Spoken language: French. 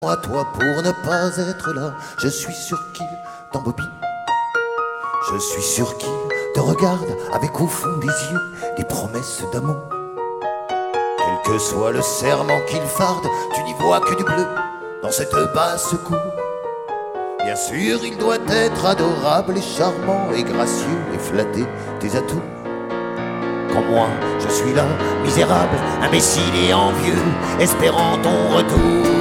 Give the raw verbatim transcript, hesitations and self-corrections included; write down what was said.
À toi pour ne pas être là, je suis sûr qu'il t'embobine. Je suis sûr qu'il te regarde avec au fond des yeux des promesses d'amour. Quel que soit le serment qu'il farde, tu n'y vois que du bleu dans cette basse cour. Bien sûr, il doit être adorable et charmant et gracieux et flatter tes atouts. Quand moi, je suis là, misérable, imbécile et envieux, espérant ton retour.